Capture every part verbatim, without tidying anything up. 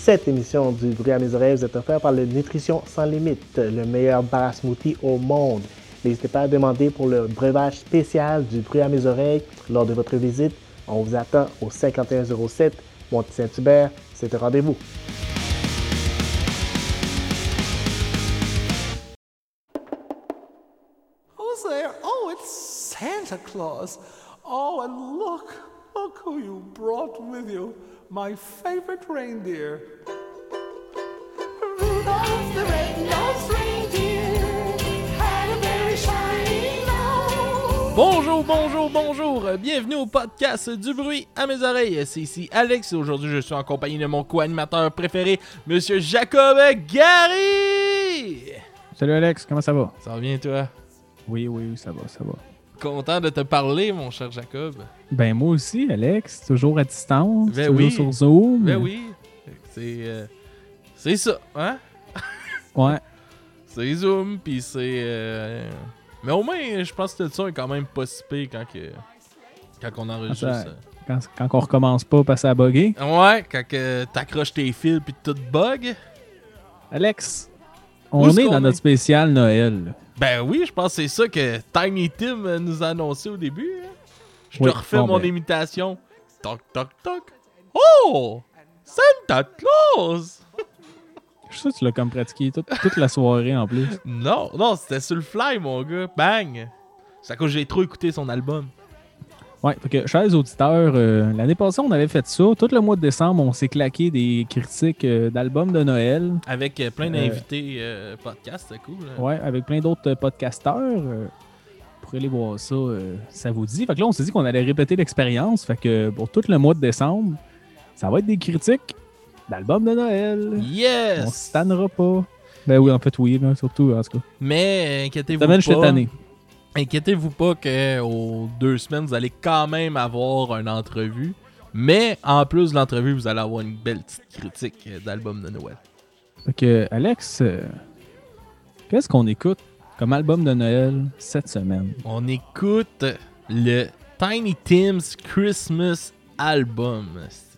Cette émission du Bruit à mes oreilles vous est offerte par le Nutrition Sans Limite, le meilleur bar à smoothie au monde. N'hésitez pas à demander pour le breuvage spécial du Bruit à mes oreilles lors de votre visite. On vous attend au cinquante et un zéro sept Montsaint-Hubert. C'est un rendez-vous. Who's there? Oh, it's Santa Claus. Oh, and look, look who you brought with you. My favorite reindeer. Rudolph the red-nosed reindeer had a very shiny nose. Bonjour, bonjour, bonjour! Bienvenue au podcast du bruit à mes oreilles. C'est ici Alex et aujourd'hui je suis en compagnie de mon co-animateur préféré, Monsieur Jacob Gary! Salut Alex, comment ça va? Ça va bien toi? Oui, oui, ça va, ça va. Content de te parler, mon cher Jacob. Ben moi aussi, Alex, toujours à distance, Ben toujours oui. sur Zoom. Ben oui, c'est euh, c'est ça, hein? Ouais. C'est Zoom, pis c'est... Euh... Mais au moins, je pense que le son est quand même pas si pire quand, que... quand on enregistre. Ça, quand, quand on recommence pas, passer à bugger. Ouais, quand que t'accroches tes fils pis tout bug. Alex, Où on est-ce est qu'on dans est? notre spécial Noël. Ben oui, je pense que c'est ça que Tiny Tim nous a annoncé au début. hein. Je te Oui, refais bon, mon ben. imitation. Toc, toc, toc. Oh! Santa Claus! Je suis sûr que tu l'as comme pratiqué toute, toute la soirée en plus. Non, non, c'était sur le fly, mon gars. Bang! C'est à cause que j'ai trop écouté son album. Ouais, fait que, chers auditeurs, euh, l'année passée, on avait fait ça. Tout le mois de décembre, on s'est claqué des critiques euh, d'albums de Noël. Avec euh, plein Euh, d'invités euh, podcast, c'est cool. hein. Ouais, avec plein d'autres euh, podcasteurs. Euh, vous pourrez aller voir ça, euh, ça vous dit. Fait que là, on s'est dit qu'on allait répéter l'expérience. Fait que pour tout le mois de décembre, ça va être des critiques d'albums de Noël. On Yes! se tannera pas. Ben oui, en fait, oui, là, surtout, en tout cas. Mais euh, inquiétez-vous Semaine, pas. cette année. Inquiétez-vous pas qu'aux deux semaines, vous allez quand même avoir une entrevue. Mais en plus de l'entrevue, vous allez avoir une belle petite critique euh, d'album de Noël. Fait que, Alex, euh, qu'est-ce qu'on écoute comme album de Noël cette semaine? On écoute le Tiny Tim's Christmas Album.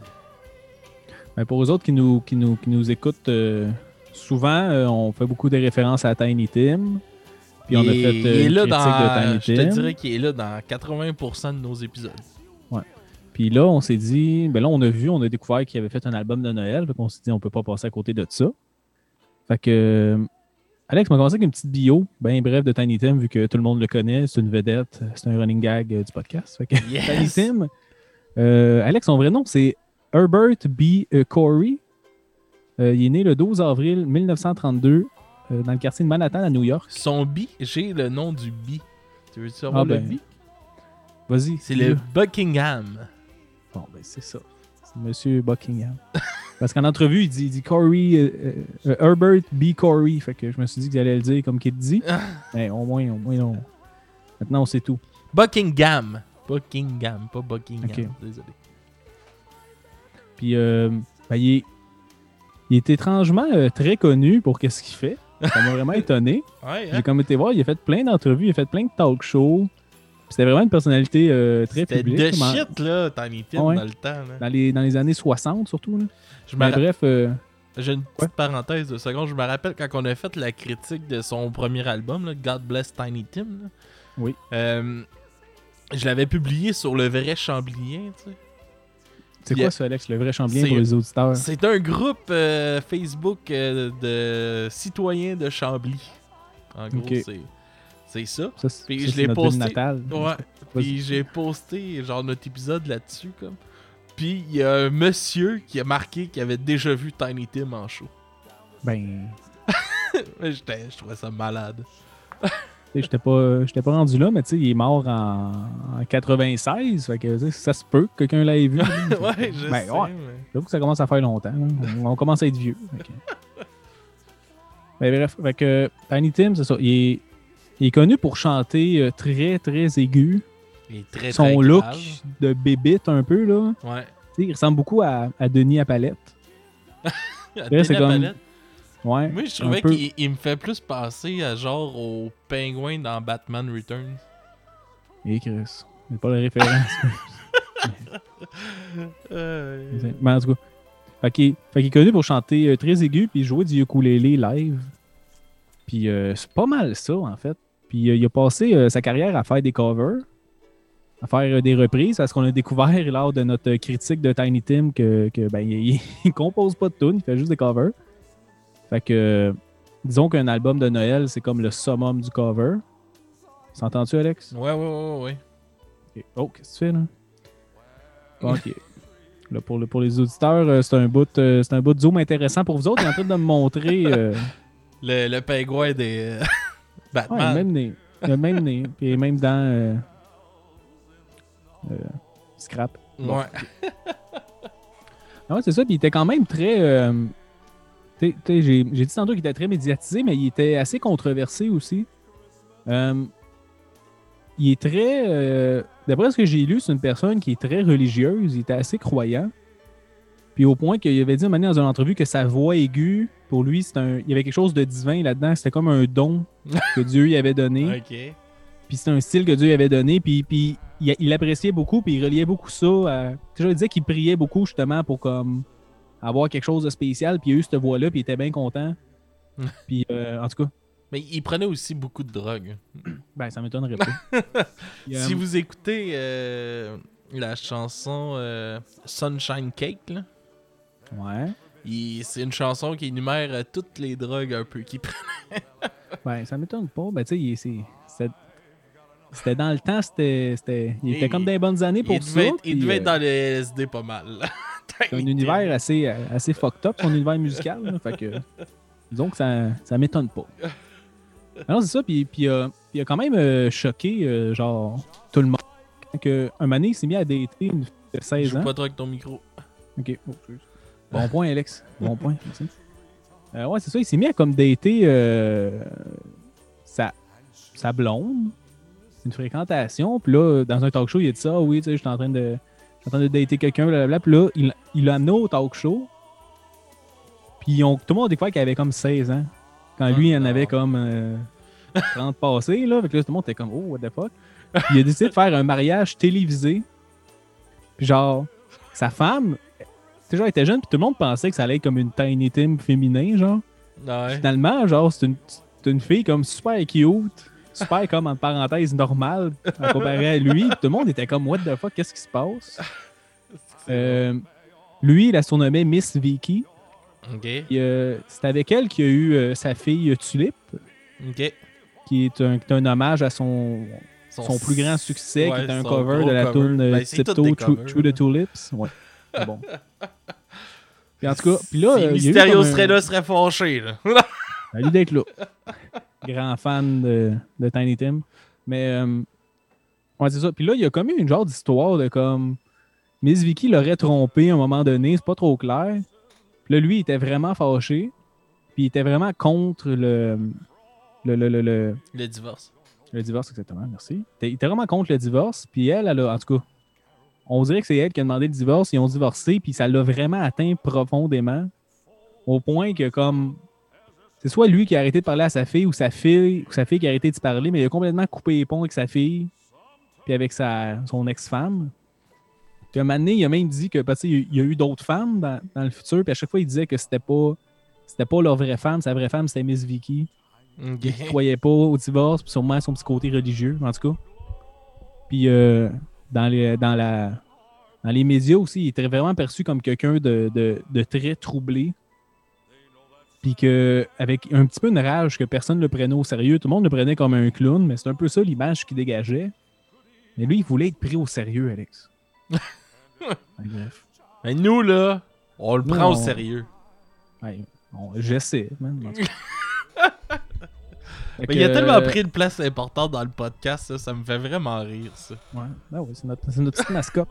Ben, pour les autres qui nous, qui nous, qui nous écoutent euh, souvent, euh, on fait beaucoup de références à Tiny Tim. Puis on a Il- fait il euh, est une là critique dans, de Tiny je te Tim. dirais qu'il est là dans quatre-vingts pour cent de nos épisodes. Puis là, on s'est dit, ben là, on a vu, on a découvert qu'il avait fait un album de Noël. Fait qu'on s'est dit, on peut pas passer à côté de ça. Fait que, euh, Alex m'a commencé avec une petite bio, bien bref, de Tiny Tim, vu que tout le monde le connaît. C'est une vedette, c'est un running gag euh, du podcast. Fait que, Yes! Tiny Tim, euh, Alex, son vrai nom, c'est Herbert B. euh, Corey. Euh, il est né le douze avril mille neuf cent trente-deux euh, dans le quartier de Manhattan à New York. Son bi, j'ai le nom du bi. Tu veux savoir Ah le ben, bi? Vas-y. C'est dis-le. le Buckingham. Bon, ben c'est ça. C'est Monsieur Buckingham. Parce qu'en entrevue, il dit, il dit Corey, euh, euh, Herbert B. Corey. Fait que je me suis dit qu'il allait le dire comme qu'il le dit. Mais au moins, au moins, non. Maintenant, on sait tout. Buckingham. Buckingham, pas Buckingham. Ok. Désolé. Puis, euh, ben, il, est, il est étrangement euh, très connu pour qu'est-ce qu'il fait. Ça m'a vraiment étonné. Ouais, J'ai comme été voir, il a fait plein d'entrevues, il a fait plein de talk shows. Puis C'était vraiment une personnalité euh, très C'était publique. de comme en- shit, là, Tiny Tim, Ouais. dans le temps. Là. Dans les, dans les années soixante, surtout. Là. Je me Mais ra- bref, euh, J'ai une petite parenthèse de seconde. Je me rappelle quand on a fait la critique de son premier album, là, God Bless Tiny Tim. là. Oui. Euh, je l'avais publié sur le vrai Chamblien, tu sais. c'est il y a- quoi ça, Alex, le vrai Chamblien c'est- pour les auditeurs? C'est un groupe euh, Facebook euh, de citoyens de Chambly. En gros, Ok. c'est, c'est ça. Ça, c'est Puis ça, je c'est l'ai notre posté. ville natale. Ouais. Puis j'ai posté genre notre épisode là-dessus comme. Puis il y a un monsieur qui a marqué qu'il avait déjà vu Tiny Tim en show. Ben, Mais j'étais, je trouvais ça malade. tu sais, j'étais pas, j'étais pas rendu là, mais tu sais, il est mort en, en quatre-vingt-seize. Fait que tu sais, ça se peut que quelqu'un l'ait vu. ouais, je Ben, sais. ouais. mais- J'avoue que ça commence à faire longtemps. là. On, on commence à être vieux. Fait que- Mais bref, fait que Tiny Tim, c'est ça. Il est, il est connu pour chanter euh, très, très aigu. Il est très, Son très look grave. de bébite un peu, là. Ouais. Tu sais, il ressemble beaucoup à, à Denis à Palette. À Là, c'est Tina comme- Palette. Ouais. Moi, je un trouvais peu. qu'il il me fait plus penser à genre au pingouin dans Batman Returns. Et Chris. C'est pas la référence. Euh, Mais en tout cas, Fait qu'il, fait qu'il est connu pour chanter euh, très aigu puis jouer du ukulélé live. Puis euh, c'est pas mal ça, en fait. Puis euh, il a passé euh, sa carrière à faire des covers, à faire euh, des reprises, parce qu'on a découvert lors de notre critique de Tiny Tim que, que ben, il, il compose pas de tunes, il fait juste des covers. Fait que, euh, disons qu'un album de Noël, c'est comme le summum du cover. S'entends-tu, Alex? Ouais, ouais, ouais, ouais. Ok. Oh, qu'est-ce que tu fais, là? Bon, ok. Là, pour, le, pour les auditeurs, euh, c'est un bout euh, c'est un bout de zoom intéressant pour vous autres. Il est en train de me montrer... euh, Le, le pingouin des euh, ouais, il a le Batman. même nez. Il a le même nez. Puis même dans... Euh, euh, Scrap. Bon. Ouais. Ah ouais, c'est ça. Puis il était quand même très... Euh, t'sais, t'sais, j'ai, j'ai dit tantôt qu'il était très médiatisé, mais il était assez controversé aussi. Euh, il est très... Euh, d'après ce que j'ai lu, c'est une personne qui est très religieuse. Il était assez croyant. Puis au point qu'il avait dit une manière dans une entrevue que sa voix aiguë, pour lui, c'est un, il y avait quelque chose de divin là-dedans. C'était comme un don que Dieu lui avait donné. Ok. Puis c'était un style que Dieu lui avait donné. Puis, puis il, il appréciait beaucoup, puis il reliait beaucoup ça à... Tu sais, je disais qu'il priait beaucoup justement pour comme avoir quelque chose de spécial. Puis il a eu cette voix-là, puis il était bien content. Puis euh, en tout cas, Mais il prenait aussi beaucoup de drogue. ben ça m'étonnerait pas. Puis, Si euh, vous écoutez euh, la chanson euh, Sunshine Cake, là, Ouais. il- c'est une chanson qui énumère euh, toutes les drogues un peu qu'il prend. Ben ça m'étonne pas. Ben tu sais, il- c'est... C'était... C'était dans le temps, c'était, c'était, il était Et- comme des bonnes années pour il ça. devait, être, il puis, devait euh, être dans les L S D pas mal. là. C'est un univers assez, assez fucked up, son univers musical. Là, fait que, disons que ça, ça m'étonne pas. Alors c'est ça, puis, puis, euh, il a quand même euh, choqué euh, genre tout le monde. Que, un moment donné, il s'est mis à dater une fille de seize Joue ans. pas trop avec ton micro. Ok, oh, excuse. Bon point, Alex. Bon point. Merci. Euh, ouais, c'est ça, il s'est mis à comme dater euh, sa, sa blonde, une fréquentation. Puis là, dans un talk show, il a dit ça, ah oui, tu sais, je suis en train de. Je suis en train de dater quelqu'un, blablabla. Puis là, il il l'a amené au talk show. Puis ils ont, tout le monde a découvert qu'il avait comme seize ans. Quand lui, il en avait comme euh, trente passés, là. Fait que là, tout le monde était comme, oh, what the fuck. Puis il a décidé de faire un mariage télévisé. Puis genre, sa femme, tu sais, genre, elle était jeune, puis tout le monde pensait que ça allait être comme une Tiny Tim féminin, genre. Ouais. Finalement, genre, c'est une, c'est une fille comme super cute, super comme en parenthèse normale, à comparer à lui. Puis tout le monde était comme, what the fuck, qu'est-ce qui se passe? Euh, lui, il la surnommait Miss Vicky. Ok. Puis, euh, c'est avec elle qu'il y a eu euh, sa fille Tulip, Ok. qui est un, qui est un hommage à son, son plus grand succès, Ouais, qui est un son cover gros de la cover. tune Ben, euh, c'est toutes Tiptoe des Through, covers, Through là. the Tulips. Ouais, c'est bon. Puis en tout cas, puis là, Si euh, il y a eu Mysterio comme un- serait là, serait fâché, là. Salut d'être là. Grand fan de, de Tiny Tim. Mais, euh, ouais, c'est ça. Puis là, il y a comme eu une genre d'histoire de comme Miss Vicky l'aurait trompé à un moment donné, c'est pas trop clair. Puis là, lui, il était vraiment fâché. Puis il était vraiment contre le, le, le, le, le, Le divorce. le divorce, exactement, merci. Il était vraiment contre le divorce. Puis elle, elle a, en tout cas, on dirait que c'est elle qui a demandé le divorce. Ils ont divorcé, puis ça l'a vraiment atteint profondément. Au point que, comme, c'est soit lui qui a arrêté de parler à sa fille, ou sa fille, ou sa fille qui a arrêté de parler, mais il a complètement coupé les ponts avec sa fille, puis avec sa, son ex-femme. Puis à un moment donné, il a même dit que, parce que, il y a eu d'autres femmes dans, dans le futur, puis à chaque fois, il disait que c'était pas, c'était pas leur vraie femme. Sa vraie femme, c'était Miss Vicky. Ok. Il croyait pas au divorce, puis sûrement à son petit côté religieux, en tout cas. Puis euh, dans, les, dans, la, dans les médias aussi, il était vraiment perçu comme quelqu'un de, de, de très troublé. Puis que, avec un petit peu une rage que personne ne le prenait au sérieux, tout le monde le prenait comme un clown, mais c'est un peu ça l'image qu'il dégageait. Mais lui, il voulait être pris au sérieux, Alex. Ouais, bref. Mais nous, là, on le Nous, prend au on- sérieux. Ouais, on- j'essaie, man. en tout cas. Fait Mais il a que, tellement euh, pris une place importante dans le podcast, ça, ça me fait vraiment rire, ça. Ouais, ben ouais, c'est notre, c'est notre petite mascotte.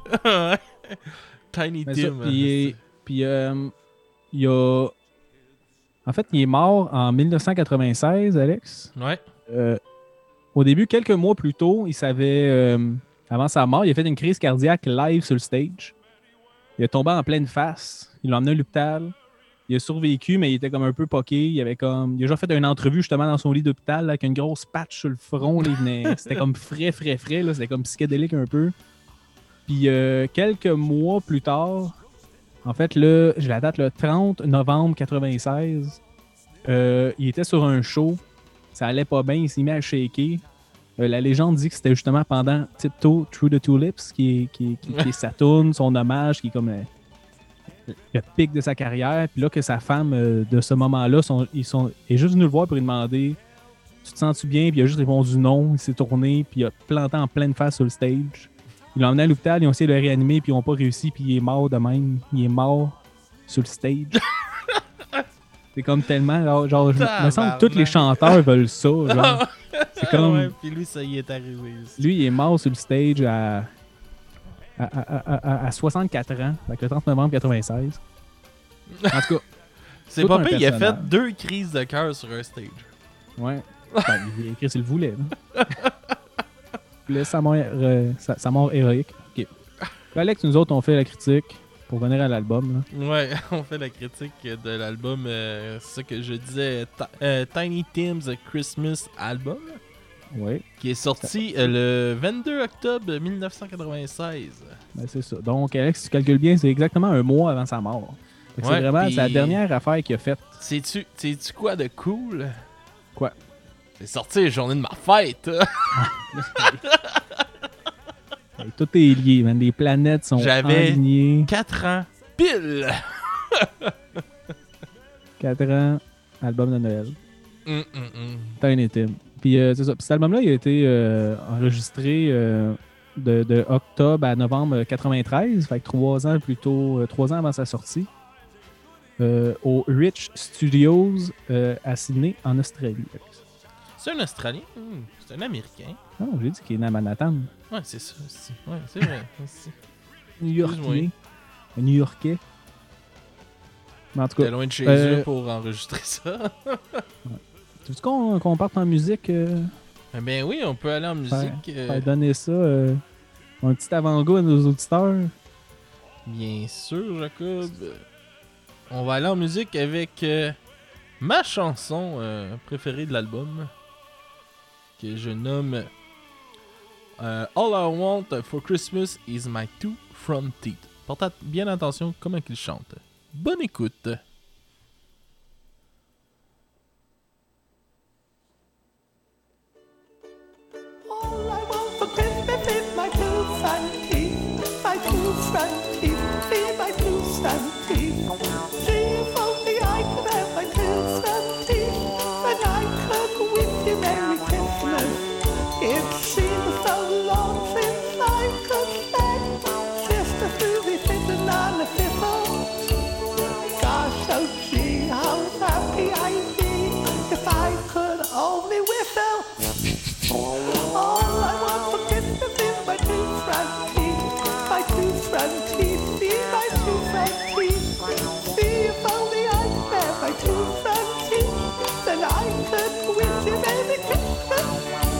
Tiny Mais ça, Tim. puis, puis euh, il y a... En fait, il est mort en dix-neuf cent quatre-vingt-seize, Alex. Ouais. Euh, au début, quelques mois plus tôt, il savait... euh, avant sa mort, il a fait une crise cardiaque live sur le stage. Il est tombé en pleine face. Il l'a emmené à l'hôpital. Il a survécu, mais il était comme un peu poqué. Il avait comme... Il a déjà fait une entrevue justement dans son lit d'hôpital là, avec une grosse patch sur le front. Là, il venait... C'était comme frais, frais, frais. Là. C'était comme psychédélique un peu. Puis euh, quelques mois plus tard, En fait, là, j'ai la date le trente novembre quatre-vingt-seize. Euh, il était sur un show. Ça allait pas bien. Il s'est mis à shaker. Euh, la légende dit que c'était justement pendant Tiptoe Through the Tulips, qui est, qui, qui, qui est sa tourne, son hommage, qui est comme le, le pic de sa carrière. Puis là, que sa femme, euh, de ce moment-là, sont, ils sont, est juste venue le voir pour lui demander « Tu te sens-tu bien? » Puis il a juste répondu non. Il s'est tourné, puis il a planté en pleine face sur le stage. Ils l'ont emmené à l'hôpital, ils ont essayé de le réanimer, puis ils n'ont pas réussi, puis il est mort de même. Il est mort sur le stage. C'est comme tellement... Genre, genre je me semble que tous les chanteurs veulent ça. Genre. C'est comme... Ouais, puis lui, ça y est arrivé aussi. Lui, il est mort sur le stage à, à, à, à, à soixante-quatre ans, avec le trente novembre quatre-vingt-seize. En tout cas, c'est tout pas un pire, il a personnage. fait deux crises de cœur sur un stage. Ouais. Ben, il a écrit s'il le voulait. Là. Là, sa, mort, euh, sa, sa mort héroïque. Ok. Puis Alex, nous autres, on fait la critique pour venir à l'album. Là. Ouais, on fait la critique de l'album, euh, c'est ça que je disais, Ti- euh, Tiny Tim's Christmas Album, Oui, qui est sorti euh, le vingt-deux octobre mille neuf cent quatre-vingt-seize. ben, c'est ça. Donc, Alex, si tu calcules bien, c'est exactement un mois avant sa mort. Fait que Ouais, c'est vraiment puis- c'est la dernière affaire qu'il a faite. Sais-tu sais-tu quoi de cool? Quoi? C'est sorti la journée de ma fête. Hey, tout est lié, man. Les planètes sont J'avais- alignées. quatre ans pile. quatre ans, album de Noël. Hum, hum, hum. Tiny Tim. Puis euh, c'est ça. Puis cet album-là, il a été euh, enregistré euh, de, de octobre à novembre quatre-vingt-treize, fait que trois ans plus tôt, euh, trois ans avant sa sortie, euh, au Rich Studios euh, à Sydney, en Australie. C'est un Australien? Hum, c'est un Américain. Non, j'ai dit qu'il est né à Manhattan. Ouais, c'est ça aussi. Ouais, c'est vrai. aussi. New Yorkais. Excuse-moi. Un New Yorkais. Mais en tout T'es cas, loin de chez euh, eux pour enregistrer ça. tu veux qu'on qu'on parte en musique? Euh, Eh ben oui, on peut aller en musique. euh, faire donner ça, euh, un petit avant-goût à nos auditeurs. Bien sûr, Jacob. On va aller en musique avec euh, ma chanson euh, préférée de l'album, que je nomme euh, All I Want for Christmas is My Two Front Teeth. Portez bien attention comment il chante. Bonne écoute. All I want for Christmas is my two front teeth, my two front teeth, see my two front teeth. See if only I could have my two front teeth, then I could wish you Merry Christmas. It seems so long since I could say, Sister Susie sitting on the fiddle. Gosh, oh gee, how happy I'd be if I could only whistle. All I want for Christmas is my two front teeth, my two front teeth, see my two front teeth. See if only I could have my two front teeth, then I could wish you Merry Christmas.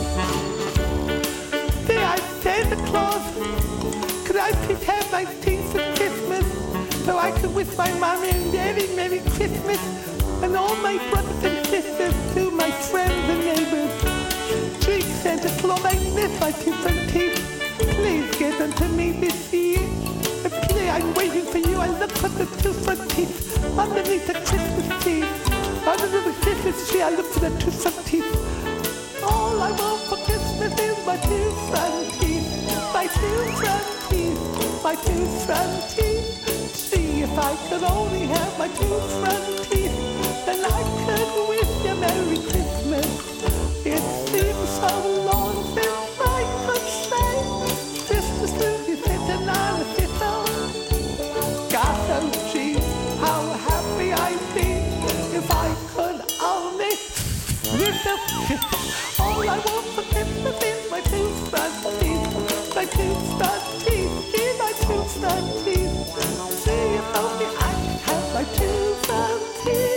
See, I'm Santa Claus. Could I please have my teeth for Christmas so I could wish my mommy and daddy Merry Christmas and all my brothers and sisters to my friends and neighbors. Please, Santa Claus, I miss my two front teeth. Please give them to me this year. And please, I'm waiting for you. I look for the two front teeth underneath the Christmas tree. Under the Christmas tree, I look for the two front teeth. All I want for Christmas is my two front teeth, my two front teeth, my two front teeth. See if I could only have my two front teeth, then I could wish you Merry Christmas. It seems so long since I could say, Sister Susie sitting on the fiddle. Gosh, oh gee, how happy I'd be if I could only whistle. All I want for Christmas is my two front teeth, my two front teeth, see my two front teeth. See if only I could have my two front teeth.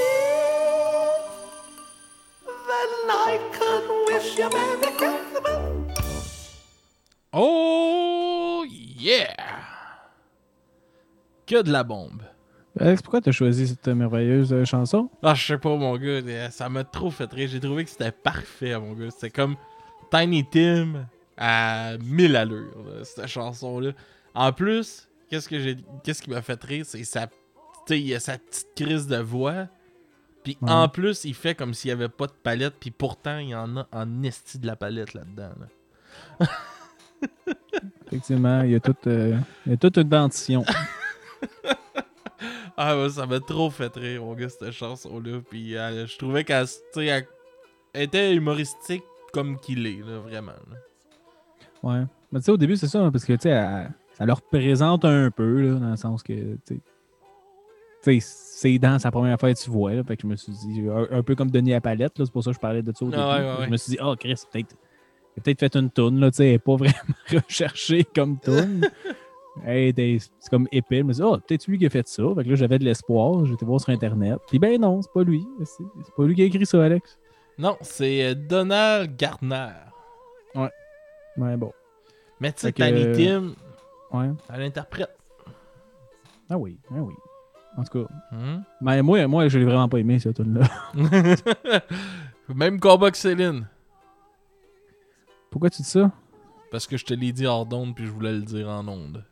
Then I could wish you Merry Christmas. Oh yeah! Que de la bombe. Alex, pourquoi t'as choisi cette merveilleuse euh, chanson? Ah, je sais pas, mon gars, ça m'a trop fait rire. J'ai trouvé que c'était parfait, mon gars. C'était comme Tiny Tim à mille allures, là, cette chanson-là. En plus, qu'est-ce que j'ai, qu'est-ce qui m'a fait rire, c'est sa, tu sais, il a sa petite crise de voix. Puis Ouais. en plus, il fait comme s'il n'y avait pas de palette, puis pourtant, il y en a en esti de la palette là-dedans. Là. Effectivement, il y a toute, euh, il y a toute une dentition. Ah ouais, ça m'a trop fait rire, mon gars, cette chanson-là. Puis euh, je trouvais qu'elle, tu sais, elle, elle était humoristique comme qu'il est, là, vraiment. Là. Ouais. Mais tu sais, au début, c'est ça, hein, parce que, tu sais, elle- ça leur représente un peu, là, dans le sens que, tu sais, tu sais, c'est dans sa première fois que tu vois, là, fait que je me suis dit, un, un peu comme Denis à palette, là, c'est pour ça que je parlais de ça au Ah début. ouais, ouais, Je ouais. me suis dit, oh, Chris, peut-être, il a peut-être fait une toune, là, tu sais, elle n'est pas vraiment recherchée comme toune. Hey, t'es- c'est comme épais. Je me suis dit, oh, peut-être lui qui a fait ça. Fait que là, j'avais de l'espoir. J'étais voir sur Internet. Puis ben non, c'est pas lui. C'est c'est pas lui qui a écrit ça, Alex. Non, c'est euh, Donald Gardner. Ouais, bon. Mais tu sais, Fait que, Tiny euh, Tim, Ouais. elle interprète. Ah oui, ah oui. En tout cas, Hmm? mais moi, moi je l'ai vraiment pas aimé, cette tune-là. Même combat que Céline. Pourquoi tu dis ça? Parce que je te l'ai dit hors d'onde, puis je voulais le dire en onde.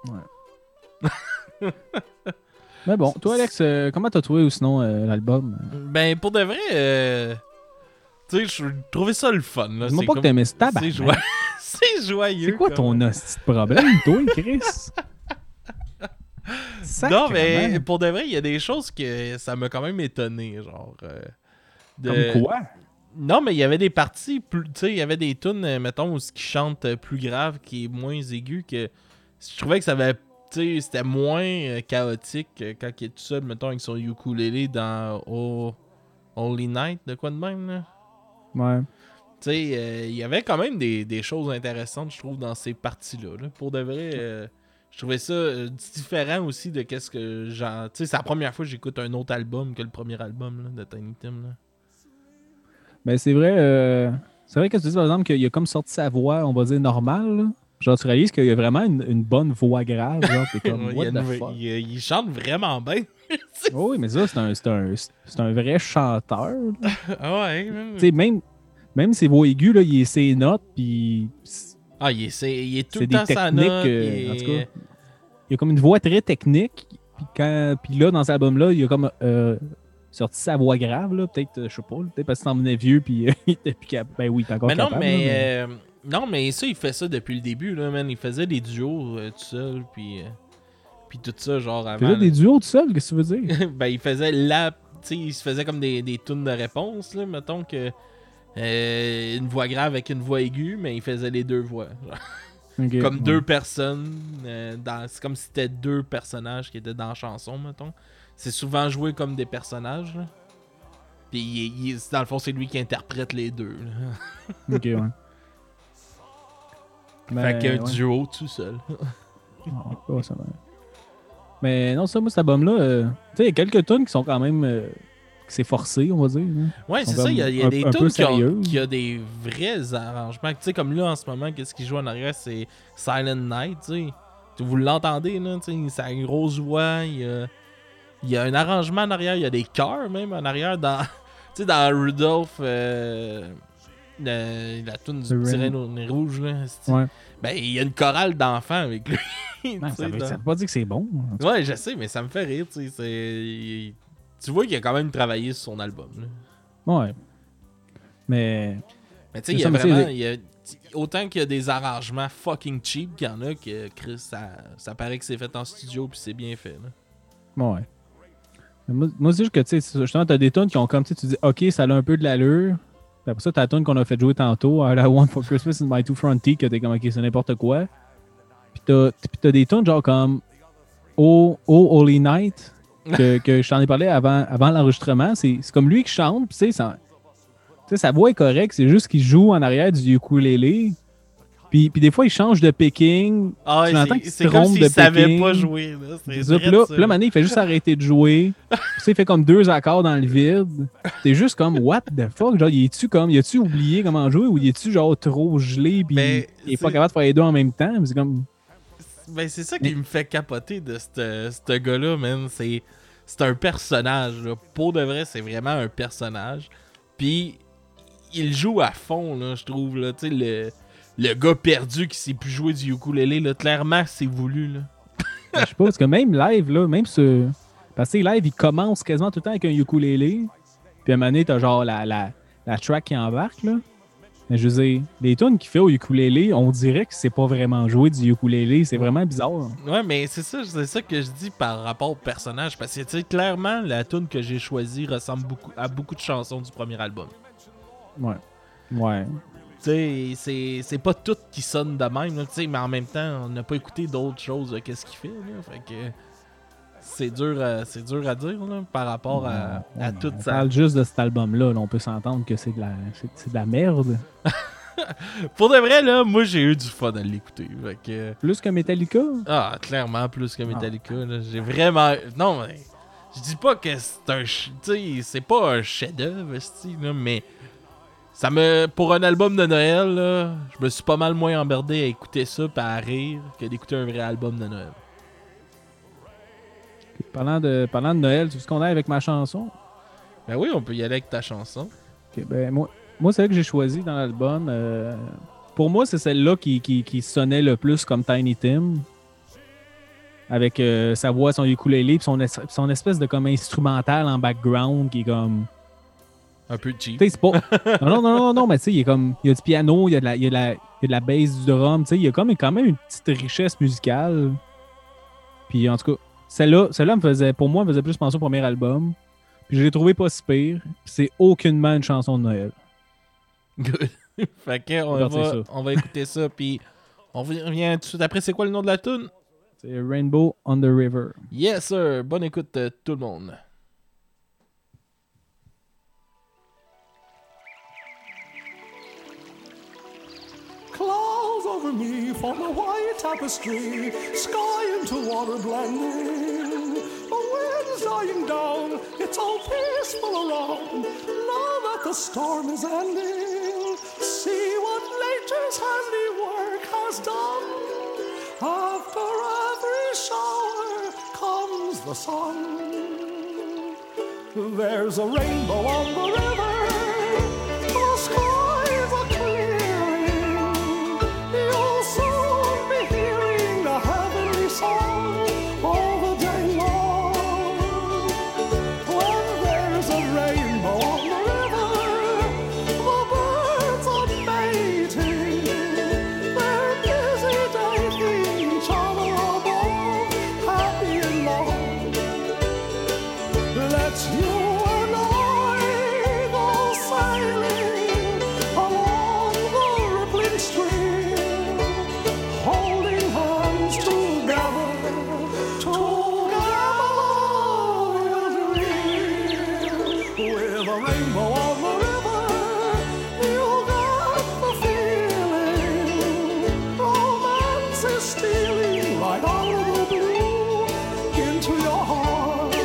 Mais bon, toi, Alex, euh, comment t'as trouvé ou sinon euh, l'album? Ben, pour de vrai, euh, tu sais, je trouvais ça le fun. Là. Dis-moi C'est pas comme- que t'aimais ce C'est tabac. joyeux. C'est joyeux. C'est quoi comme- ton hostie de problème, toi, Chris? Non, Sacrément. mais pour de vrai, il y a des choses que ça m'a quand même étonné. Genre. euh, de- Comme quoi? Non, mais il y avait des parties, plus- tu sais, il y avait des tunes, euh, mettons, où ce qui chante euh, plus grave, qui est moins aigu, que je trouvais que ça avait, tu sais, c'était moins euh, chaotique euh, quand il est tout seul, mettons, avec son ukulélé dans oh, Holy Night, de quoi de même, là. Ouais. Tu sais, euh, il y avait quand même des, des choses intéressantes, je trouve, dans ces parties-là. Là. Pour de vrai, euh, je trouvais ça euh, différent aussi de qu'est-ce que genre. Tu sais, c'est la première fois que j'écoute un autre album que le premier album là, de Tiny Tim. Là. Ben, c'est vrai, euh, c'est vrai que tu dis par exemple qu'il a comme sorti sa voix, on va dire normale. Là. Genre, tu réalises qu'il y a vraiment une, une bonne voix grave. Genre, t'es comme, Ouais, il, what y a the une- fuck? il- il chante vraiment bien. Oh oui, mais ça, c'est un, c'est un, c'est un vrai chanteur. là. Ah ouais, même. Tu sais, même, même ses voix aiguës, là, il est ses notes, puis c'est Ah, il est, c'est- il est tout c'est le des temps sa techniques. note. euh, il En est- tout cas, il a comme une voix très technique. Puis, quand, puis là, dans cet album-là, il a comme euh, sorti sa voix grave, là, peut-être, euh, je sais pas, là, peut-être parce qu'il s'en venait vieux, puis euh, il était plus capable. Ben oui, il est encore Mais non, capable. mais, là, mais- euh, non, mais ça, il fait ça depuis le début, là, man. Il faisait des duos euh, tout seul, puis, euh, puis tout ça, genre Il avant. faisait là. des duos tout seul, qu'est-ce que tu veux dire? Ben, il faisait la. Tu sais, il se faisait comme des, des tunes de réponse, là. Mettons que. euh, une voix grave avec une voix aiguë, mais il faisait les deux voix. genre. Ok, Comme ouais. deux personnes. euh, dans, c'est comme si c'était deux personnages qui étaient dans la chanson, mettons. C'est souvent joué comme des personnages, là. Puis, il, il- dans le fond, c'est lui qui interprète les deux, là. Ok, ouais. Fait qu'un ouais. duo tout seul. Ah, ouais, ça va. Mais non, ça, moi, cet album-là, euh, tu sais, il y a quelques tunes qui sont quand même. Euh, qui c'est forcé, on va dire. hein. Ouais, Ils sont c'est ça. Il y a, il y a comme des un- un peu tunes qui, ont- sérieuses. qui a des vrais arrangements. Tu sais, comme là, en ce moment, qu'est-ce qui joue en arrière, c'est Silent Night, tu sais. Vous l'entendez, là, tu sais. Ça a une grosse voix. Il y a, il y a un arrangement en arrière. Il y a des chœurs, même, en arrière. Dans, tu sais, dans Rudolph, euh, le- la tune du The petit Rain. Reine au- rouge, là. c'est- Ouais. Ben, il y a une chorale d'enfants avec lui. tu Non, sais, ça, veut, dans- ça veut pas dire que c'est bon. en tout cas. Ouais, je sais, mais ça me fait rire, tu sais. c'est- Tu vois qu'il a quand même travaillé sur son album, là. Ouais. Mais. Mais tu sais, C'est il y a ça, mais vraiment. c'est- il y a- autant qu'il y a des arrangements fucking cheap qu'il y en a, que Chris, ça, ça paraît que c'est fait en studio puis c'est bien fait. Là. Ouais. Mais Moi, moi c'est juste que, tu sais, justement, t'as des tunes qui ont comme, tu sais, tu dis, OK, ça a un peu de l'allure. Puis après ça, t'as la tune qu'on a fait jouer tantôt, All I Want for Christmas is My Two Front Teeth, que t'es comme, OK, c'est n'importe quoi. Puis t'as, puis t'as des tunes genre comme Oh, oh Holy Night, que, que je t'en ai parlé avant, avant l'enregistrement. C'est, c'est comme lui qui chante, puis tu sais, ça- tu sais, sa voix est correcte, c'est juste qu'il joue en arrière du ukulélé. Puis, puis des fois, il change de picking. Ah, Tu ouais, l'entends c'est, qu'il se c'est comme trompe s'il de savait picking. pas jouer. Là. C'est C'est ça. Puis vrai là, ça. puis là, maintenant, il fait juste arrêter de jouer. Puis ça, il fait comme deux accords dans le vide. T'es juste comme, what the fuck? Genre, il est-tu comme, il a-tu oublié comment jouer ou il est-tu genre trop gelé puis Ben, il est pas c'est- capable de faire les deux en même temps? Puis c'est comme, Ben, c'est ça qui me fait capoter de ce gars-là, man. C'est, c'est un personnage. Là. Pour de vrai, c'est vraiment un personnage. Puis, il joue à fond, là, je trouve. Là. Tu sais, le, le gars perdu qui sait plus jouer du ukulélé, là, clairement, c'est voulu. Là. Je sais pas, parce que même live, là, même ce. Parce que live, il commence quasiment tout le temps avec un ukulélé. Puis à un moment donné, t'as genre la, la, la track qui embarque, là. Mais je veux dire, les tunes qu'il fait au ukulélé, on dirait que c'est pas vraiment joué du ukulélé. C'est vraiment bizarre. Ouais, mais c'est ça, c'est ça que je dis par rapport au personnage. Parce que, tu sais, clairement, la tune que j'ai choisie ressemble beaucoup à beaucoup de chansons du premier album. Ouais. Ouais. Tu sais, c'est, c'est pas tout qui sonne de même, là, tu sais, mais en même temps, on n'a pas écouté d'autres choses de qu'est-ce qu'il fait, là. Fait que c'est dur, à, c'est dur à dire, là, par rapport à, Ouais, à mais toute on ça. parle juste de cet album-là. Là. On peut s'entendre que c'est de la, c'est, c'est de la merde. Pour de vrai, là, moi, j'ai eu du fun à l'écouter. Fait que... Plus que Metallica. Ah, clairement, plus que Metallica. Là. J'ai vraiment... Non, mais... Je dis pas que c'est un... ch- Tu sais, c'est pas un chef-d'œuvre, esti, là, mais... Ça me... Pour un album de Noël, là, je me suis pas mal moins emmerdé à écouter ça pis à rire que d'écouter un vrai album de Noël. Parlant de, parlant de Noël, tu veux ce qu'on a avec ma chanson? Ben oui, on peut y aller avec ta chanson. Ok, ben moi, moi c'est celle que j'ai choisie dans l'album. Euh, pour moi, c'est celle-là qui, qui, qui sonnait le plus comme Tiny Tim. Avec euh, sa voix, son ukulélé, puis son, es- son espèce de comme instrumental en background qui est comme... Un peu cheap. Tu sais, c'est pas... Non, non, non, non, non mais tu sais, il y a comme... Il y a du piano, il y a de la, il y a de la, il y a de la bass, du drum, tu sais, il y a comme, quand même une petite richesse musicale. Puis en tout cas, celle-là, celle-là me faisait, pour moi, me faisait plus penser au premier album. Puis je l'ai trouvé pas si pire. Puis c'est aucunement une chanson de Noël. Good. Fait que on Regarde, c'est va, ça. on va écouter ça, puis on revient tout de suite après. C'est quoi le nom de la tune? C'est Rainbow on the River. Yes, sir. Bonne écoute, euh, tout le monde. Clouds over me form a white tapestry, sky into water blending. The wind's dying down, it's all peaceful around, now that the storm is ending. See what nature's handiwork has done. After every shower comes the sun. There's a rainbow on the river. The skies are clearing. You'll soon be hearing the heavenly song all the day long. When there's a rainbow on the river, the birds are mating. They're busy dating each other above, happy and long. Let's you and I go sailing along the rippling stream, holding hands together, together we'll dream. With a rainbow on the river, you got the feeling. Romance is stealing right out of the blue into your heart.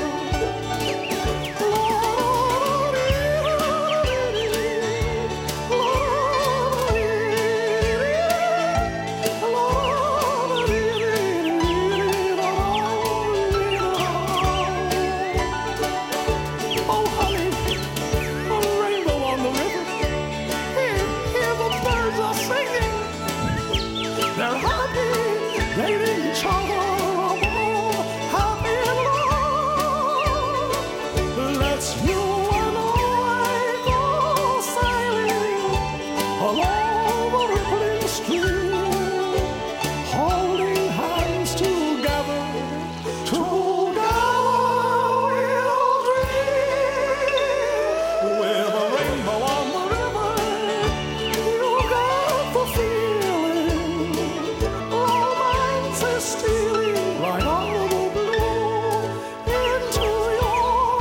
Oh, honey, a rainbow on the river. Hear, hear the birds are singing. They're happy, dating each other above, happy and long. Let's you and I go sailing along the rippling stream, holding hands together, together we'll dream. With a rainbow on the river, you got the feeling. Romance is stealing right out of the blue into your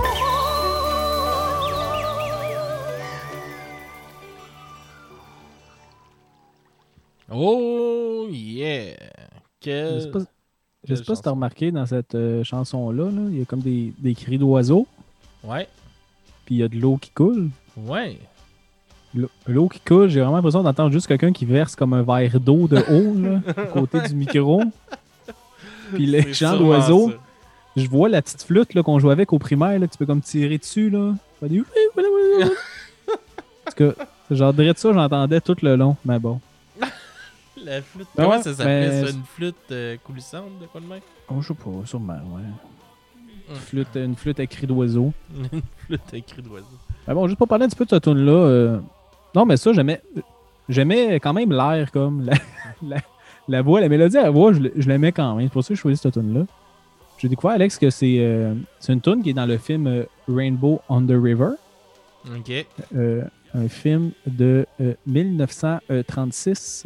heart. Oh, yeah. Quel... Je sais pas, je quelle sais pas si t'as chanson. remarqué dans cette euh, chanson-là, là, il y a comme des, des cris d'oiseaux, Ouais. puis il y a de l'eau qui coule. Ouais. L'eau l'eau qui coule, j'ai vraiment l'impression d'entendre juste quelqu'un qui verse comme un verre d'eau de haut, là, à côté du micro. Puis les C'est chants sûrement d'oiseaux, ça. je vois la petite flûte là, qu'on jouait avec au primaire, là, que tu peux comme tirer dessus, là. Ça fait des... Parce que, genre, direct ça, j'entendais tout le long, mais bon. La flûte. Ben Comment ouais, ça s'appelait ben, ça? Une flûte euh, coulissante de quoi de même? Oh, je sais pas, sûrement, ouais. Hum. Flûte, une flûte à cri d'oiseau. Une flûte à cri d'oiseau. Ben bon, juste pour parler un petit peu de cette tune là euh... non, mais ça, j'aimais, j'aimais quand même l'air, comme la, la, la voix, la mélodie à la voix, je, je l'aimais quand même. C'est pour ça que je choisis cette tune là. J'ai découvert, Alex, que c'est, euh, c'est une tune qui est dans le film euh, Rainbow on the River. Ok. Euh, un film de euh, dix-neuf cent trente-six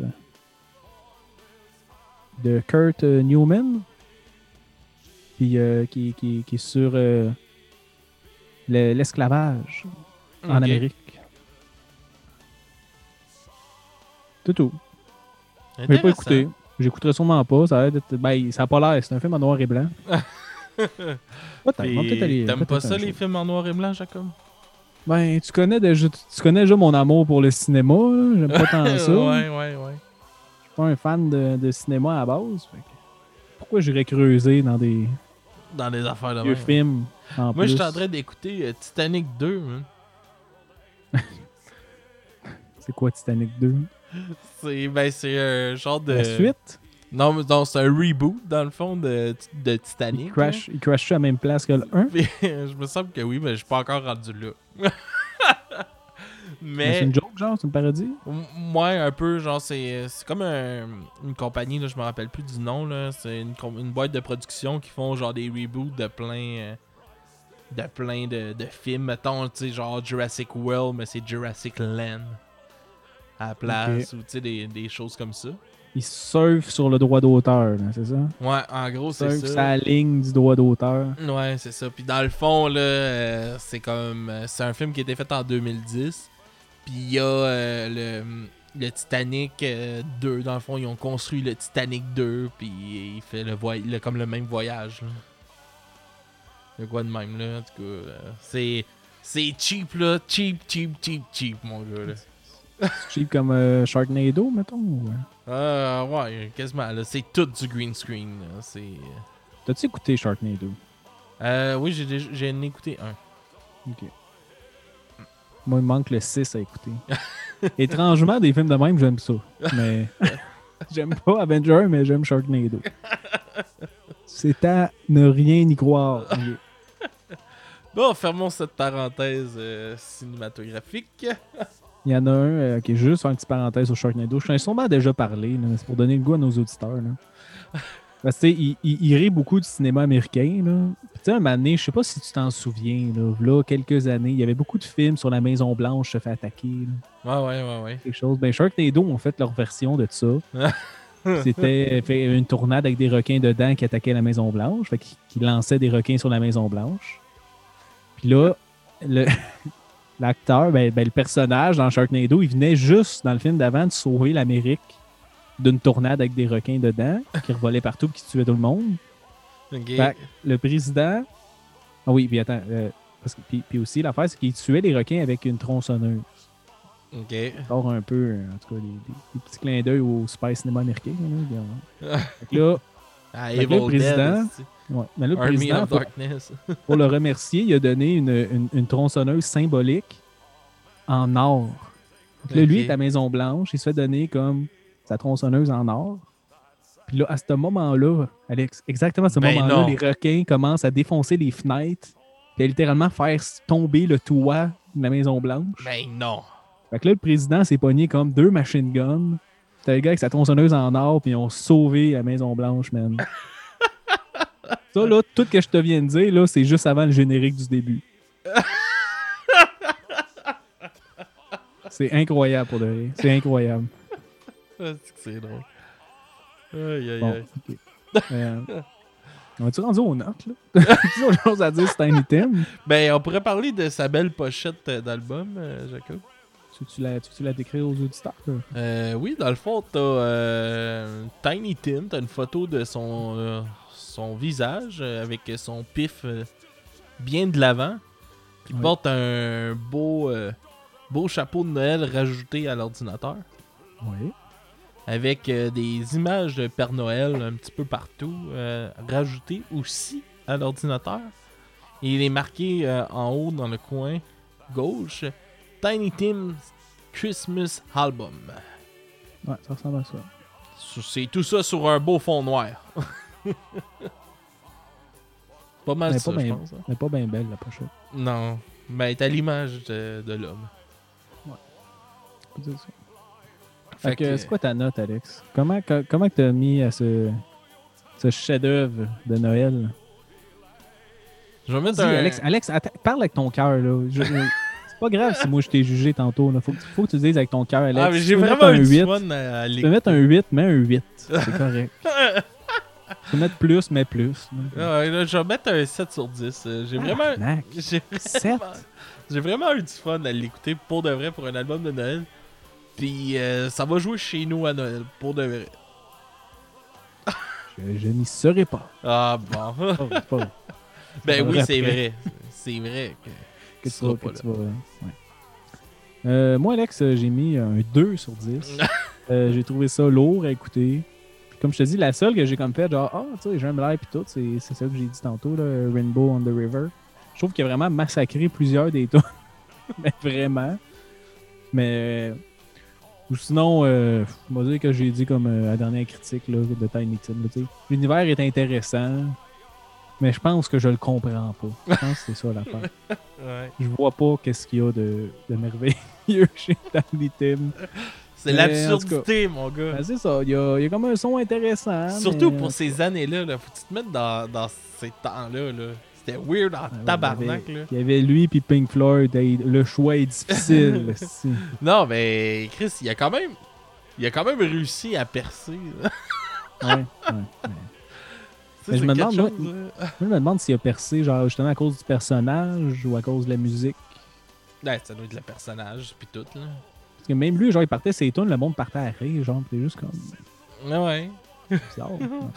de Kurt euh, Newman, puis euh, qui, qui, qui est sur euh, le- l'esclavage en Ok. Amérique. C'est tout. Je l'ai pas Intéressant. écouté. J'écouterai sûrement pas. Ça a, l'air d'être- ben, ça a pas l'air. C'est un film en noir et blanc. Peut-être. On va Puis, peut-être aller- T'aimes peut-être pas un ça, jour. les films en noir et blanc, Jacob? Ben, tu connais déjà, tu connais déjà mon amour pour le cinéma. là. J'aime pas tant ça. ouais, ouais, ouais. Je suis pas un fan de, de cinéma à la base. Fait que pourquoi j'irais creuser dans des Dans les affaires de vieux même. films en Moi, je plus? suis en train d'écouter euh, Titanic deux. Hein. C'est quoi Titanic deux? C'est ben, c'est un genre de... La suite? Non, mais non, c'est un reboot, dans le fond, de, de Titanic. Il crash, il crash à la même place que le un? hein. Puis, je me semble que oui, mais je suis pas encore rendu là. Mais mais... C'est une joke, genre? C'est une parodie? M- Ouais, un peu, genre, c'est c'est comme un- une compagnie, là, je me rappelle plus du nom, là. C'est une, com- une boîte de production qui font, genre, des reboots de plein... euh, de plein de, de films. Mettons, tu sais, genre Jurassic World, mais c'est Jurassic Land à la place, ou tu sais, des, des choses comme ça. Il surfe sur le droit d'auteur, là, c'est ça? Ouais, en gros, c'est Surfe ça. sa ligne du droit d'auteur. Ouais, c'est ça. Puis dans le fond, là, euh, c'est comme... euh, c'est un film qui a été fait en deux mille dix. Puis il y a euh, le, le Titanic euh, deux. Dans le fond, ils ont construit le Titanic deux. Puis il fait le voy- le, comme le même voyage. Là. Le quoi de même, là. En tout cas, euh, c'est... C'est cheap, là. Cheap, cheap, cheap, cheap, mon gars, là. C'est cheap comme euh, Sharknado, mettons? ou, euh? Euh, ouais, quasiment, là. C'est tout du green screen, là. C'est... T'as-tu écouté Sharknado? Euh, oui, j'ai, déjà- j'ai écouté un. Ok. Moi, il me manque le six à écouter. Étrangement, des films de même, j'aime ça. Mais j'aime pas Avenger, mais j'aime Sharknado. C'est à ne rien y croire. Ok. Bon, fermons cette parenthèse euh, cinématographique. Il y en a un euh, qui est juste faire une petite parenthèse sur Sharknado. Je t'en ai sûrement déjà parlé, là, mais c'est pour donner le goût à nos auditeurs. Là. Parce que, tu sais, il, il, il rit beaucoup du cinéma américain. Là. Puis, tu sais, un moment donné, je sais pas si tu t'en souviens, là, là, quelques années, il y avait beaucoup de films sur la Maison-Blanche se fait attaquer. Là, Ouais, ouais, ouais, ouais. quelque chose. Ben, Sharknado ont fait leur version de ça. C'était fait une tournade avec des requins dedans qui attaquaient la Maison-Blanche. Fait qu'ils qu'ils lançaient des requins sur la Maison-Blanche. Puis là, le, l'acteur, ben, ben, le personnage dans Sharknado, il venait juste dans le film d'avant de sauver l'Amérique d'une tournade avec des requins dedans qui revolaient partout et qui tuaient tout le monde. Ok. Fait que le président... Ah oui, puis attends. euh, parce que, puis, puis aussi, l'affaire, c'est qu'il tuait les requins avec une tronçonneuse. Ok. Encore un peu, euh, en tout cas, des, des- des petits clins d'œil au super cinéma américain. Là, fait que là, Ah, Fait que là, Evil le président- Dead, c'est- ouais. Mais là, le Army président, of pour, Darkness. pour le remercier, il a donné une, une, une tronçonneuse symbolique en or. Fait que là, lui Ok. est à Maison-Blanche, il se fait donner comme sa tronçonneuse en or. Puis là, à ce moment-là, Alex, exactement à ce Ben moment-là, non. les requins commencent à défoncer les fenêtres puis à littéralement faire tomber le toit de la Maison-Blanche. Ben non. Fait que là, le président s'est pogné comme deux machine guns. T'as le gars avec sa tronçonneuse en or, puis ils ont sauvé la Maison-Blanche, man. Ça, là, tout ce que je te viens de dire, là, c'est juste avant le générique du début. C'est incroyable pour de vrai. C'est incroyable. Ah, c'est que c'est drôle. Aïe, aïe, Bon, aïe. ok. Euh, on va-tu rendu aux notes, là? T'as autre chose à dire sur Tiny Tim? Ben, on pourrait parler de sa belle pochette euh, d'album, euh, Jacob. Tu veux-tu la, tu veux-tu la décrire aux auditeurs? là? Euh, oui, dans le fond, t'as euh, Tiny Tim, t'as une photo de son, euh, son visage euh, avec son pif euh, bien de l'avant. Il Ouais. porte un beau, euh, beau chapeau de Noël rajouté à l'ordinateur. Oui. Avec euh, des images de Père Noël un petit peu partout, euh, rajoutées aussi à l'ordinateur. Et il est marqué euh, en haut dans le coin gauche, Tiny Tim's Christmas Album. Ouais, ça ressemble à ça. C'est tout ça sur un beau fond noir. Pas mal Elle est ça, pas je bien- pense. hein. elle est pas bien belle, la pochette. Non, mais elle est à l'image de, de l'homme. On peut dire ça. Fait Fait que, que- c'est quoi ta note, Alex? Comment, co- comment que t'as mis à ce, ce chef-d'œuvre de Noël? Je vais mettre Dis, un... Alex, Alex atta- parle avec ton cœur, là. Je- je- c'est pas grave si moi je t'ai jugé tantôt. Là. Faut, que, faut que tu le dises avec ton cœur, Alex. Ah, mais Si j'ai tu veux vraiment mettre eu un du huit. fun à, à Tu peux l'écouter. mettre un huit, mais un huit. C'est correct. Tu peux mettre plus, mais plus. Ah ouais, là, je vais mettre un sept sur dix. Euh, J'ai vraiment... Tabarnak. J'ai sept? vraiment... J'ai vraiment eu du fun à l'écouter pour de vrai pour un album de Noël. Puis euh, ça va jouer chez nous à Noël, pour de vrai. Je, je n'y serai pas. Ah bon. C'est pas vrai, c'est pas vrai. Ben Ça oui, va c'est après. vrai. C'est vrai que, Que tu tu seras vas, pas que là. tu vas, ouais. Euh, moi, Alex, euh, j'ai mis un deux sur dix. Euh, j'ai trouvé ça lourd à écouter. Puis comme je te dis, la seule que j'ai comme fait, genre, ah, tu sais, j'aime l'air pis tout, c'est, c'est ça que j'ai dit tantôt, là, Rainbow on the River. Je trouve qu'il a vraiment massacré plusieurs des tunes. Mais vraiment. Mais. euh, Ou sinon, euh, on va dire que j'ai dit comme euh, la dernière critique là, de Tiny Tim. là, tu sais. L'univers est intéressant, mais je pense que je le comprends pas. Je pense que c'est ça l'affaire. Ouais. Je vois pas qu'est-ce qu'il y a de, de merveilleux chez Tiny Tim. C'est Mais, l'absurdité, mon gars. Ben, c'est ça, il y, a, il y a comme un son intéressant. Surtout mais- pour ces années-là, là, faut que tu te mettes dans, dans ces temps-là. Là. C'était weird en Ah ouais, tabarnak. Il y Là. avait, il y avait lui puis Pink Floyd. et le choix est difficile. si. Non, mais Chris, il a quand même. Il a quand même réussi à percer. là. Ouais, ouais, ouais. Ça, Mais je c'est me quelque demande, chose, moi, là. Moi, je me demande s'il a percé genre, justement à cause du personnage ou à cause de la musique. Ouais, ça doit être le personnage, puis tout. Là. Parce que même lui, genre, il partait ses tunes, le monde partait à rire, genre, c'est juste comme Ouais, ouais. bizarre.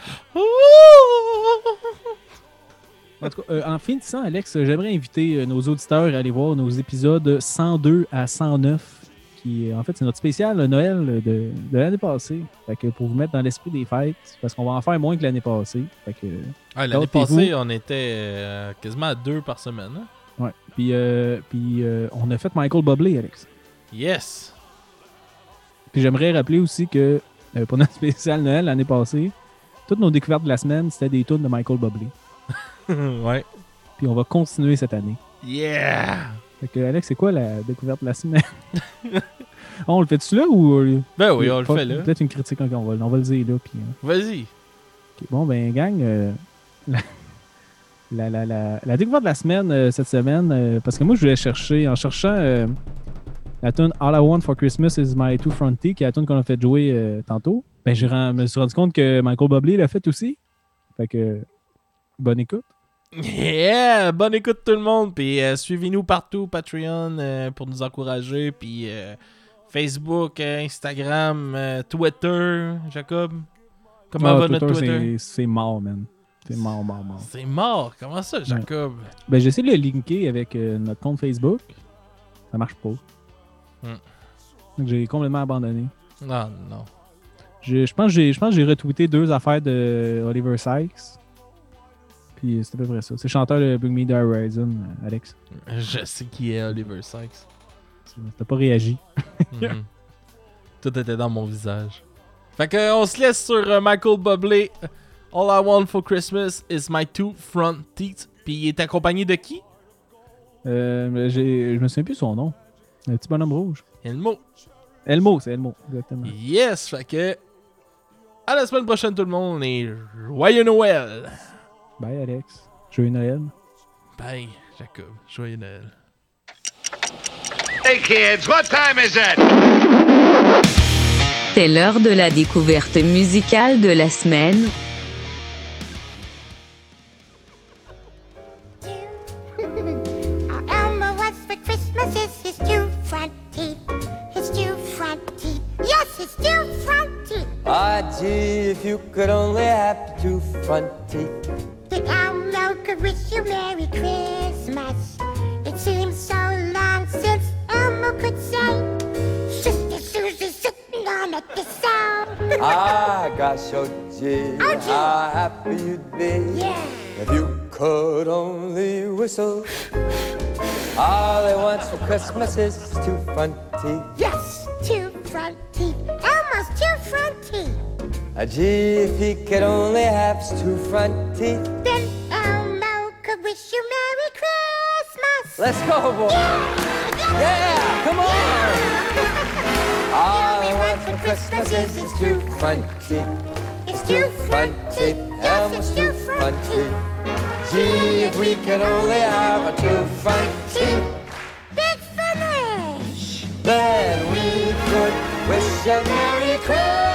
En tout cas, euh, en finissant, Alex, j'aimerais inviter euh, nos auditeurs à aller voir nos épisodes cent deux à cent neuf, qui, euh, en fait, c'est notre spécial euh, Noël de, de l'année passée. Fait que pour vous mettre dans l'esprit des fêtes, parce qu'on va en faire moins que l'année passée. Fait que, Ah, l'année Gâtez-vous. passée, on était euh, quasiment à deux par semaine. Hein? ouais. Puis, euh, puis euh, on a fait Michael Bublé, Alex. Yes! Puis j'aimerais rappeler aussi que euh, pour notre spécial Noël l'année passée, toutes nos découvertes de la semaine, c'était des tunes de Michael Bublé. Ouais. Puis on va continuer cette année. Yeah! Fait que, Alex, c'est quoi la découverte de la semaine? on le fait-tu là ou... euh, Ben oui, on le pas- fait là. Peut-être une critique, ok, on va, on va le dire là. Puis, euh, Vas-y. ok. Bon, ben, gang, euh, la, la, la, la, la découverte de la semaine, euh, cette semaine, euh, parce que moi, je voulais chercher, en cherchant euh, la tune All I Want for Christmas is My Two Front Teeth, qui est la tune qu'on a fait jouer euh, tantôt, ben, je me suis rendu compte que Michael Bublé l'a fait aussi. Fait que, bonne écoute. Yeah! Bonne écoute tout le monde. Puis euh, suivez-nous partout, Patreon, euh, pour nous encourager. Puis euh, Facebook, euh, Instagram, euh, Twitter. Jacob, comment Ah, va notre Twitter, Twitter? c'est- c'est mort, man. C'est mort, mort, mort. C'est mort. Comment ça, Jacob? Ben, j'ai essayé de le linker avec euh, notre compte Facebook. Ça marche pas. Hmm. Donc, j'ai complètement abandonné. Non, non. Je, je pense que j'ai je pense que j'ai retweeté deux affaires de Oliver Sykes. Puis c'est à peu près ça. C'est chanteur de Bring Me the Horizon, euh, Alex. Je sais qui est Oliver Sykes. T'as pas réagi. Mhm. Tout était dans mon visage. Fait que on se laisse sur euh, Michael Bublé. All I want for Christmas is my two front teeth. Puis il est accompagné de qui? Euh, j'ai- je me souviens plus son nom. Le petit bonhomme rouge. Elmo. Elmo, c'est Elmo, exactement. Yes, fait que à la semaine prochaine tout le monde et joyeux Noël. Bye Alex. Joyeux Noël. Bye Jacob, joyeux Noël. Hey kids, what time is it? C'est l'heure de la découverte musicale de la semaine. Elmo wants for Christmas is his two front teeth. His two front teeth. Yes, his two front teeth. Ah, gee, if you could only have two front teeth. Then Elmo could wish you Merry Christmas. It seems so long since Elmo could say, Sister Susie's sitting on a thistle. Ah, gosh, oh, gee, Oh, gee. how happy you'd be Yeah. if you could only whistle. All they want for Christmas is two front teeth. Yes, two front teeth. Elmo's two front teeth. Gee, if he could only have his two front teeth. Then Elmo could wish you Merry Christmas. Let's go, boy. Yeah, Yeah, come on. All He I want for Christmas is his two front teeth. It's Two two front teeth, Elmo's two front teeth. Gee, if we could only have a two front teeth, Big finish. then we could wish a Merry Christmas.